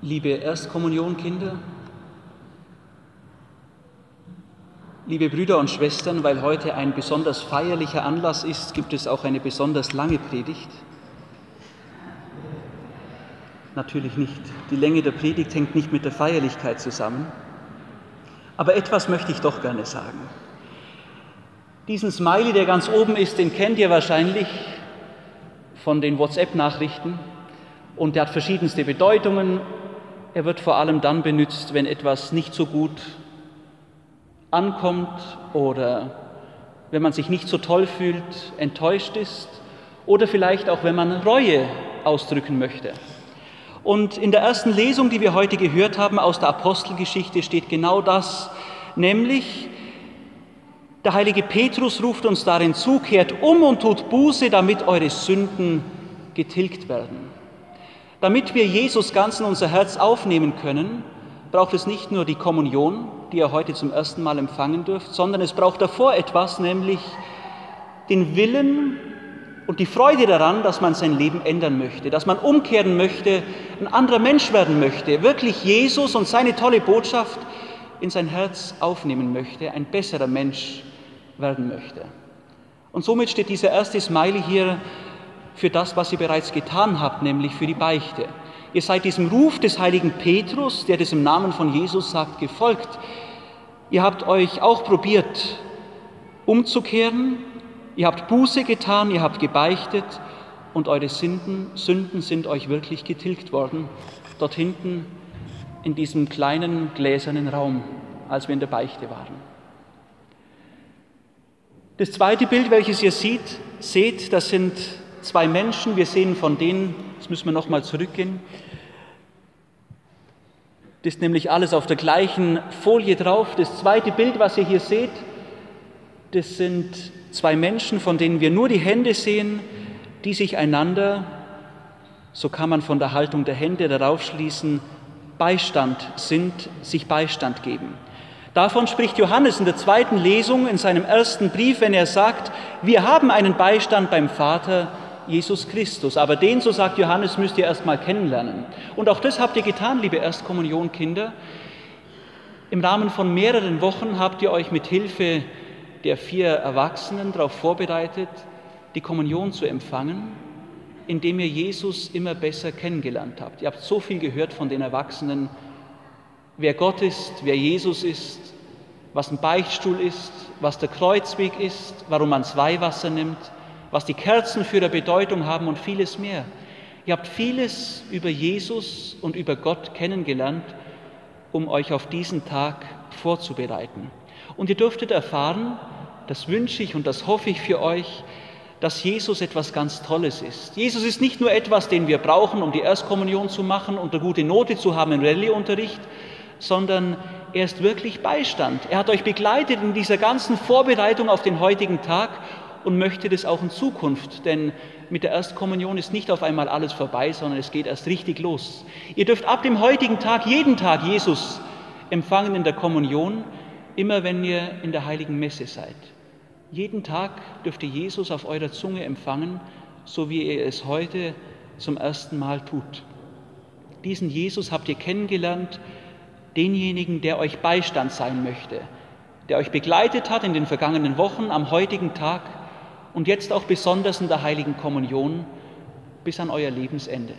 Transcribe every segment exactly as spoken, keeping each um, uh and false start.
Liebe Erstkommunionkinder, liebe Brüder und Schwestern, weil heute ein besonders feierlicher Anlass ist, gibt es auch eine besonders lange Predigt. Natürlich nicht. Die Länge der Predigt hängt nicht mit der Feierlichkeit zusammen. Aber etwas möchte ich doch gerne sagen. Diesen Smiley, der ganz oben ist, den kennt ihr wahrscheinlich von den WhatsApp-Nachrichten. Und der hat verschiedenste Bedeutungen. Er wird vor allem dann benutzt, wenn etwas nicht so gut ankommt oder wenn man sich nicht so toll fühlt, enttäuscht ist oder vielleicht auch, wenn man Reue ausdrücken möchte. Und in der ersten Lesung, die wir heute gehört haben aus der Apostelgeschichte, steht genau das, nämlich der heilige Petrus ruft uns darin zu, kehrt um und tut Buße, damit eure Sünden getilgt werden. Damit wir Jesus ganz in unser Herz aufnehmen können, braucht es nicht nur die Kommunion, die ihr heute zum ersten Mal empfangen dürft, sondern es braucht davor etwas, nämlich den Willen und die Freude daran, dass man sein Leben ändern möchte, dass man umkehren möchte, ein anderer Mensch werden möchte, wirklich Jesus und seine tolle Botschaft in sein Herz aufnehmen möchte, ein besserer Mensch werden möchte. Und somit steht dieser erste Smiley hier für das, was ihr bereits getan habt, nämlich für die Beichte. Ihr seid diesem Ruf des heiligen Petrus, der das im Namen von Jesus sagt, gefolgt. Ihr habt euch auch probiert, umzukehren, ihr habt Buße getan, ihr habt gebeichtet und eure Sünden, Sünden sind euch wirklich getilgt worden, dort hinten in diesem kleinen gläsernen Raum, als wir in der Beichte waren. Das zweite Bild, welches ihr seht, seht, das sind zwei Menschen, wir sehen von denen, jetzt müssen wir nochmal zurückgehen, das ist nämlich alles auf der gleichen Folie drauf. Das zweite Bild, was ihr hier seht, das sind zwei Menschen, von denen wir nur die Hände sehen, die sich einander, so kann man von der Haltung der Hände darauf schließen, Beistand sind, sich Beistand geben. Davon spricht Johannes in der zweiten Lesung in seinem ersten Brief, wenn er sagt, wir haben einen Beistand beim Vater, Jesus Christus. Aber den, so sagt Johannes, müsst ihr erst mal kennenlernen. Und auch das habt ihr getan, liebe Erstkommunionkinder. Im Rahmen von mehreren Wochen habt ihr euch mit Hilfe der vier Erwachsenen darauf vorbereitet, die Kommunion zu empfangen, indem ihr Jesus immer besser kennengelernt habt. Ihr habt so viel gehört von den Erwachsenen, wer Gott ist, wer Jesus ist, was ein Beichtstuhl ist, was der Kreuzweg ist, warum man das Weihwasser nimmt, was die Kerzen für eine Bedeutung haben und vieles mehr. Ihr habt vieles über Jesus und über Gott kennengelernt, um euch auf diesen Tag vorzubereiten. Und ihr dürftet erfahren, das wünsche ich und das hoffe ich für euch, dass Jesus etwas ganz Tolles ist. Jesus ist nicht nur etwas, den wir brauchen, um die Erstkommunion zu machen und eine gute Note zu haben im Rallye-Unterricht, sondern er ist wirklich Beistand. Er hat euch begleitet in dieser ganzen Vorbereitung auf den heutigen Tag und möchte das auch in Zukunft, denn mit der Erstkommunion ist nicht auf einmal alles vorbei, sondern es geht erst richtig los. Ihr dürft ab dem heutigen Tag jeden Tag Jesus empfangen in der Kommunion, immer wenn ihr in der Heiligen Messe seid. Jeden Tag dürft ihr Jesus auf eurer Zunge empfangen, so wie ihr es heute zum ersten Mal tut. Diesen Jesus habt ihr kennengelernt, denjenigen, der euch Beistand sein möchte, der euch begleitet hat in den vergangenen Wochen, am heutigen Tag und jetzt auch besonders in der Heiligen Kommunion bis an euer Lebensende.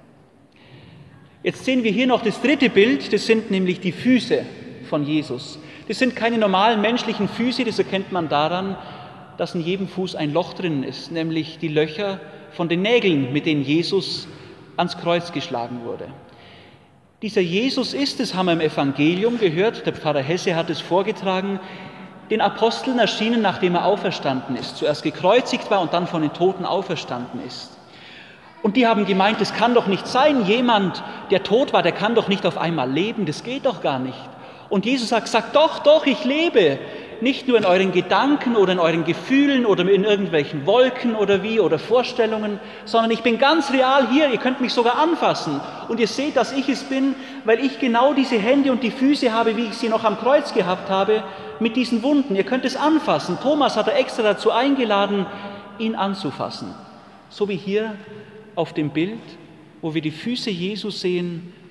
Jetzt sehen wir hier noch das dritte Bild, das sind nämlich die Füße von Jesus. Das sind keine normalen menschlichen Füße, das erkennt man daran, dass in jedem Fuß ein Loch drin ist, nämlich die Löcher von den Nägeln, mit denen Jesus ans Kreuz geschlagen wurde. Dieser Jesus ist, das haben wir im Evangelium gehört, der Pfarrer Hesse hat es vorgetragen, den Aposteln erschienen, nachdem er auferstanden ist, zuerst gekreuzigt war und dann von den Toten auferstanden ist. Und die haben gemeint, das kann doch nicht sein, jemand, der tot war, der kann doch nicht auf einmal leben, das geht doch gar nicht. Und Jesus sagt, sagt doch, doch, ich lebe, nicht nur in euren Gedanken oder in euren Gefühlen oder in irgendwelchen Wolken oder wie oder Vorstellungen, sondern ich bin ganz real hier, ihr könnt mich sogar anfassen und ihr seht, dass ich es bin, weil ich genau diese Hände und die Füße habe, wie ich sie noch am Kreuz gehabt habe, mit diesen Wunden. Ihr könnt es anfassen. Thomas hat er extra dazu eingeladen, ihn anzufassen. So wie hier auf dem Bild, wo wir die Füße Jesu sehen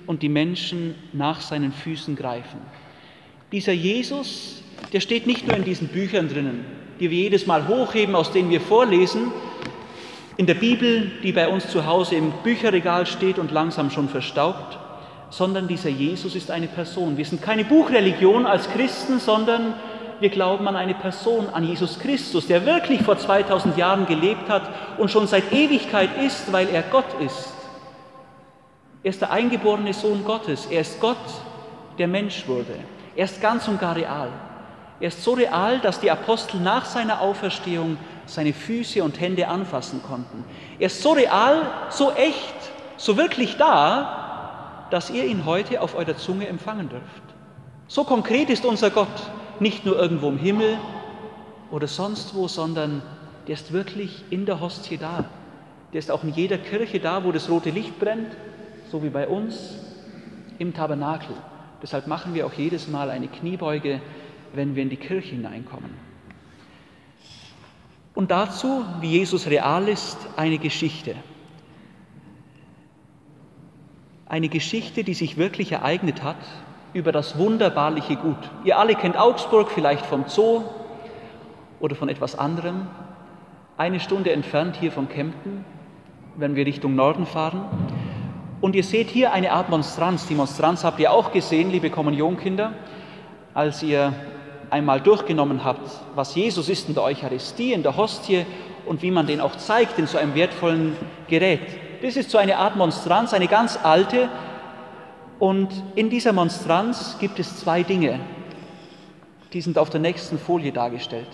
und die Menschen nach seinen Füßen greifen. Dieser Jesus, der steht nicht nur in diesen Büchern drinnen, die wir jedes Mal hochheben, aus denen wir vorlesen, in der Bibel, die bei uns zu Hause im Bücherregal steht und langsam schon verstaubt, sondern dieser Jesus ist eine Person. Wir sind keine Buchreligion als Christen, sondern wir glauben an eine Person, an Jesus Christus, der wirklich vor zweitausend Jahren gelebt hat und schon seit Ewigkeit ist, weil er Gott ist. Er ist der eingeborene Sohn Gottes. Er ist Gott, der Mensch wurde. Er ist ganz und gar real. Er ist so real, dass die Apostel nach seiner Auferstehung seine Füße und Hände anfassen konnten. Er ist so real, so echt, so wirklich da, dass ihr ihn heute auf eurer Zunge empfangen dürft. So konkret ist unser Gott, nicht nur irgendwo im Himmel oder sonst wo, sondern der ist wirklich in der Hostie da. Der ist auch in jeder Kirche da, wo das rote Licht brennt, so wie bei uns im Tabernakel. Deshalb machen wir auch jedes Mal eine Kniebeuge, wenn wir in die Kirche hineinkommen. Und dazu, wie Jesus real ist, eine Geschichte. Eine Geschichte, die sich wirklich ereignet hat über das wunderbarliche Gut. Ihr alle kennt Augsburg, vielleicht vom Zoo oder von etwas anderem. Eine Stunde entfernt hier von Kempten, wenn wir Richtung Norden fahren. Und ihr seht hier eine Art Monstranz. Die Monstranz habt ihr auch gesehen, liebe Kommunionkinder, als ihr einmal durchgenommen habt, was Jesus ist in der Eucharistie, in der Hostie und wie man den auch zeigt in so einem wertvollen Gerät. Das ist so eine Art Monstranz, eine ganz alte. Und in dieser Monstranz gibt es zwei Dinge, die sind auf der nächsten Folie dargestellt.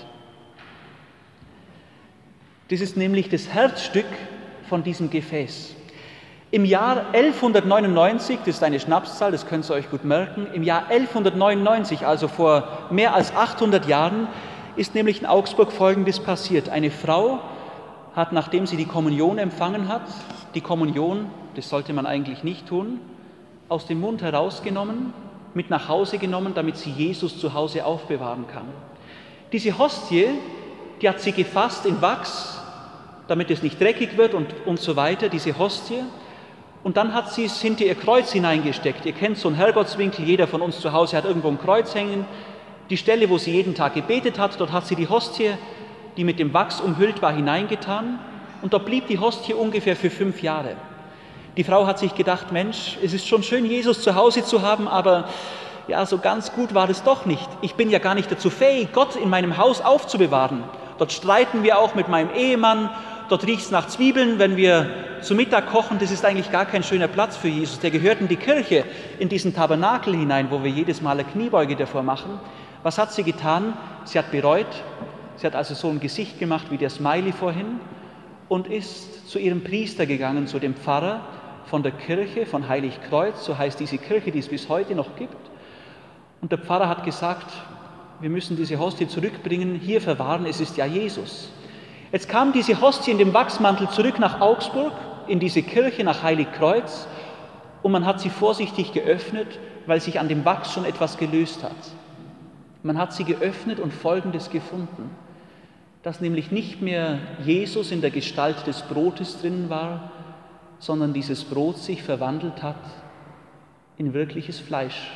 Das ist nämlich das Herzstück von diesem Gefäß. Im Jahr elfhundertneunundneunzig, das ist eine Schnapszahl, das könnt ihr euch gut merken, im Jahr elfhundertneunundneunzig, also vor mehr als achthundert Jahren, ist nämlich in Augsburg Folgendes passiert. Eine Frau hat, nachdem sie die Kommunion empfangen hat, die Kommunion, das sollte man eigentlich nicht tun, aus dem Mund herausgenommen, mit nach Hause genommen, damit sie Jesus zu Hause aufbewahren kann. Diese Hostie, die hat sie gefasst in Wachs, damit es nicht dreckig wird und, und so weiter, diese Hostie. Und dann hat sie es hinter ihr Kreuz hineingesteckt. Ihr kennt so einen Herrgottswinkel, jeder von uns zu Hause hat irgendwo ein Kreuz hängen. Die Stelle, wo sie jeden Tag gebetet hat, dort hat sie die Hostie, die mit dem Wachs umhüllt war, hineingetan. Und dort blieb die Hostie ungefähr für fünf Jahre. Die Frau hat sich gedacht, Mensch, es ist schon schön, Jesus zu Hause zu haben, aber ja, so ganz gut war das doch nicht. Ich bin ja gar nicht dazu fähig, Gott in meinem Haus aufzubewahren. Dort streiten wir auch mit meinem Ehemann. Dort riecht es nach Zwiebeln, wenn wir zu Mittag kochen. Das ist eigentlich gar kein schöner Platz für Jesus. Der gehört in die Kirche, in diesen Tabernakel hinein, wo wir jedes Mal eine Kniebeuge davor machen. Was hat sie getan? Sie hat bereut. Sie hat also so ein Gesicht gemacht wie der Smiley vorhin und ist zu ihrem Priester gegangen, zu dem Pfarrer von der Kirche, von Heiligkreuz, so heißt diese Kirche, die es bis heute noch gibt. Und der Pfarrer hat gesagt, wir müssen diese Hostie zurückbringen, hier verwahren, es ist ja Jesus. Jetzt kam diese Hostie in dem Wachsmantel zurück nach Augsburg, in diese Kirche nach Heiligkreuz, und man hat sie vorsichtig geöffnet, weil sich an dem Wachs schon etwas gelöst hat. Man hat sie geöffnet und Folgendes gefunden, dass nämlich nicht mehr Jesus in der Gestalt des Brotes drin war, sondern dieses Brot sich verwandelt hat in wirkliches Fleisch.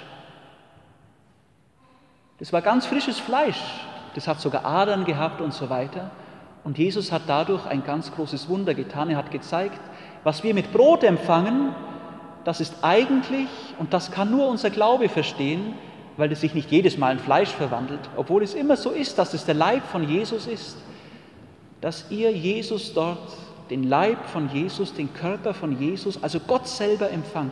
Das war ganz frisches Fleisch, das hat sogar Adern gehabt und so weiter. Und Jesus hat dadurch ein ganz großes Wunder getan. Er hat gezeigt, was wir mit Brot empfangen, das ist eigentlich, und das kann nur unser Glaube verstehen, weil es sich nicht jedes Mal in Fleisch verwandelt, obwohl es immer so ist, dass es der Leib von Jesus ist, dass ihr Jesus dort, den Leib von Jesus, den Körper von Jesus, also Gott selber empfangt.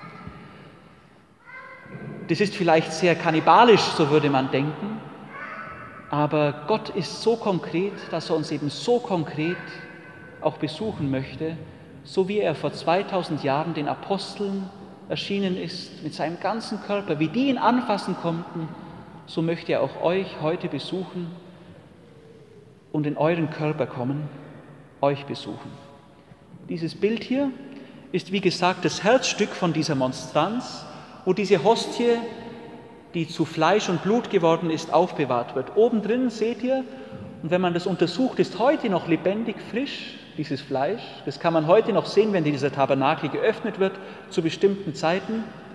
Das ist vielleicht sehr kannibalisch, so würde man denken, aber Gott ist so konkret, dass er uns eben so konkret auch besuchen möchte, so wie er vor zweitausend Jahren den Aposteln erschienen ist, mit seinem ganzen Körper, wie die ihn anfassen konnten, so möchte er auch euch heute besuchen und in euren Körper kommen, euch besuchen. Dieses Bild hier ist, wie gesagt, das Herzstück von dieser Monstranz, wo diese Hostie, die zu Fleisch und Blut geworden ist, aufbewahrt wird. Oben drin seht ihr, und wenn man das untersucht, ist heute noch lebendig frisch, dieses Fleisch. Das kann man heute noch sehen, wenn dieser Tabernakel geöffnet wird, zu bestimmten Zeiten.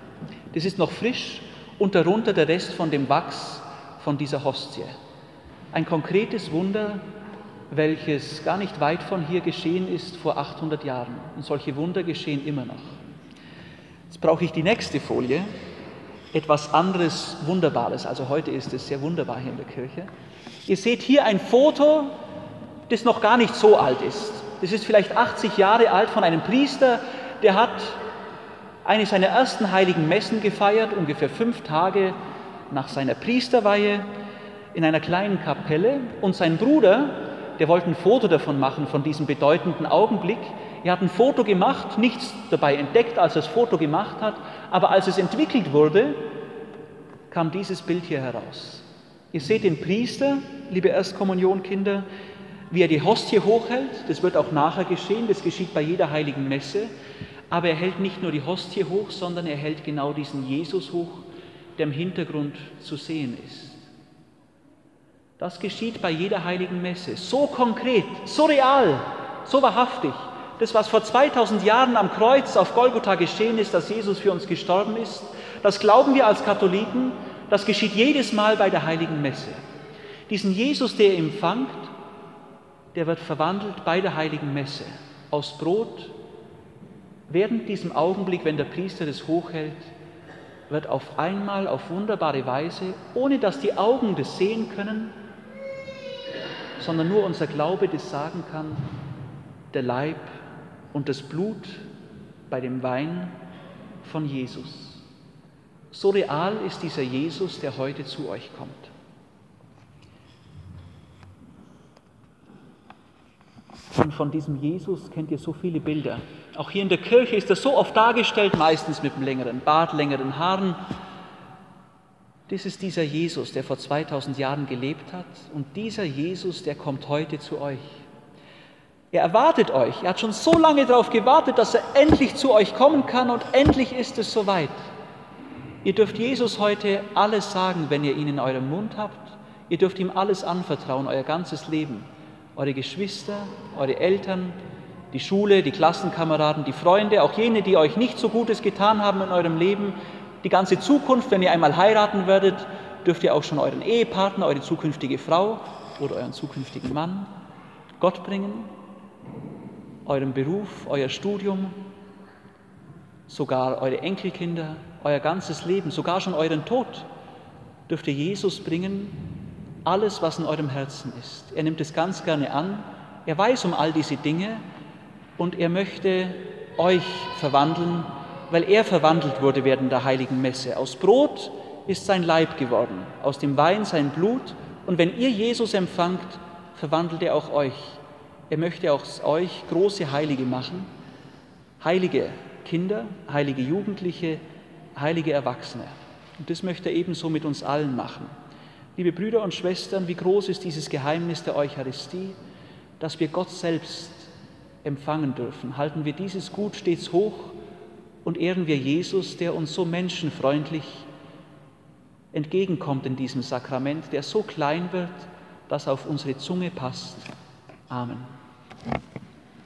Das ist noch frisch und darunter der Rest von dem Wachs von dieser Hostie. Ein konkretes Wunder, welches gar nicht weit von hier geschehen ist, vor achthundert Jahren. Und solche Wunder geschehen immer noch. Jetzt brauche ich die nächste Folie. Etwas anderes Wunderbares. Also heute ist es sehr wunderbar hier in der Kirche. Ihr seht hier ein Foto, das noch gar nicht so alt ist. Das ist vielleicht achtzig Jahre alt, von einem Priester, der hat eine seiner ersten heiligen Messen gefeiert, ungefähr fünf Tage nach seiner Priesterweihe, in einer kleinen Kapelle. Und sein Bruder, der wollte ein Foto davon machen, von diesem bedeutenden Augenblick. Er hat ein Foto gemacht, nichts dabei entdeckt, als er das Foto gemacht hat, aber als es entwickelt wurde, kam dieses Bild hier heraus. Ihr seht den Priester, liebe Erstkommunionkinder, wie er die Hostie hochhält. Das wird auch nachher geschehen, das geschieht bei jeder heiligen Messe. Aber er hält nicht nur die Hostie hoch, sondern er hält genau diesen Jesus hoch, der im Hintergrund zu sehen ist. Das geschieht bei jeder heiligen Messe. So konkret, so real, so wahrhaftig. Das, was vor zweitausend Jahren am Kreuz auf Golgotha geschehen ist, dass Jesus für uns gestorben ist, das glauben wir als Katholiken, das geschieht jedes Mal bei der heiligen Messe. Diesen Jesus, der ihr empfangt, der wird verwandelt bei der heiligen Messe aus Brot. Während diesem Augenblick, wenn der Priester das hochhält, wird auf einmal, auf wunderbare Weise, ohne dass die Augen das sehen können, sondern nur unser Glaube das sagen kann, der Leib und das Blut bei dem Wein von Jesus. So real ist dieser Jesus, der heute zu euch kommt. Und von diesem Jesus kennt ihr so viele Bilder. Auch hier in der Kirche ist er so oft dargestellt, meistens mit einem längeren Bart, längeren Haaren. Das ist dieser Jesus, der vor zweitausend Jahren gelebt hat. Und dieser Jesus, der kommt heute zu euch. Er erwartet euch. Er hat schon so lange darauf gewartet, dass er endlich zu euch kommen kann. Und endlich ist es soweit. Ihr dürft Jesus heute alles sagen, wenn ihr ihn in eurem Mund habt. Ihr dürft ihm alles anvertrauen, euer ganzes Leben. Eure Geschwister, eure Eltern, die Schule, die Klassenkameraden, die Freunde, auch jene, die euch nicht so Gutes getan haben in eurem Leben. Die ganze Zukunft, wenn ihr einmal heiraten werdet, dürft ihr auch schon euren Ehepartner, eure zukünftige Frau oder euren zukünftigen Mann Gott bringen, euren Beruf, euer Studium, sogar eure Enkelkinder, euer ganzes Leben, sogar schon euren Tod dürft ihr Jesus bringen, alles, was in eurem Herzen ist. Er nimmt es ganz gerne an, er weiß um all diese Dinge und er möchte euch verwandeln, weil er verwandelt wurde während der heiligen Messe. Aus Brot ist sein Leib geworden, aus dem Wein sein Blut. Und wenn ihr Jesus empfangt, verwandelt er auch euch. Er möchte aus euch große Heilige machen, heilige Kinder, heilige Jugendliche, heilige Erwachsene. Und das möchte er ebenso mit uns allen machen. Liebe Brüder und Schwestern, wie groß ist dieses Geheimnis der Eucharistie, dass wir Gott selbst empfangen dürfen. Halten wir dieses Gut stets hoch und ehren wir Jesus, der uns so menschenfreundlich entgegenkommt in diesem Sakrament, der so klein wird, dass er auf unsere Zunge passt. Amen.